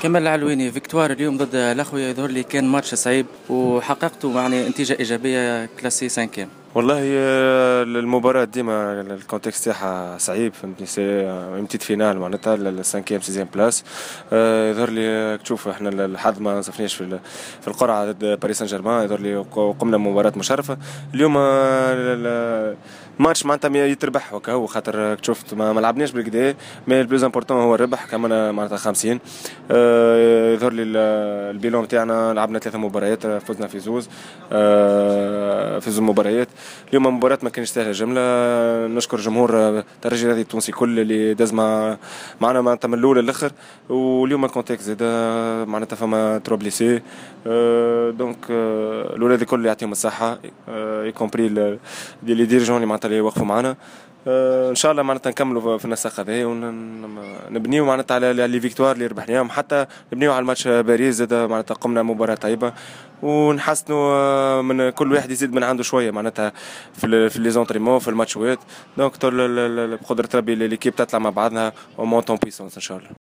كمال العلويني فيكتوار اليوم ضد الاخويا، يظهر لي كان ماتش صعيب وحققتوا يعني نتيجة إيجابية كلاسي 5. والله المباراة ديما الكونتكست تاعها صعيب، فهمتني. سي امتيت فينال معناتها السانكيام سيزيام بلاس. يظهر لي تشوف احنا الحظ ما نصفناش في القرعة ضد باريس سان جيرمان. يظهر لي قمنا بمباراة مشرفة اليوم. ماتش معناتها يتربح وكا هو، خاطر شفت ما لعبناش بالكدا، مي البلوز امبورتون هو الربح كمان معناتها 50. يظهر لي البيلون تاعنا لعبنا 3 مباريات، فزنا في زوز، في زوز مباريات. اليوم مباراة ما كانش سهلة جملة. نشكر جمهور الترجي الرياضي التونسي كل اللي داز معنا معناتها من الأول للآخر. واليوم الكونتكست زاد معناتها فما تروبليسي، دونك الولاد الكل يعطيهم الصحة، يكومبري لي ديريجون اللي معناتها اللي يوقفوا معنا. ان شاء الله معناتها نكملوا في النسق هذا ونبنيو معناتها على لي فيكتوار اللي ربحناهم، حتى نبنيو على الماتش باريس زاد معناتها قمنا مباراة طيبة، ونحسنوا من كل واحد يزيد من عنده شويه معناتها في لي زونطريمون في الماتشوات. دونك بقدرة ربي ليكيب تطلع مع بعضها ومونتون بيسونس ان شاء الله.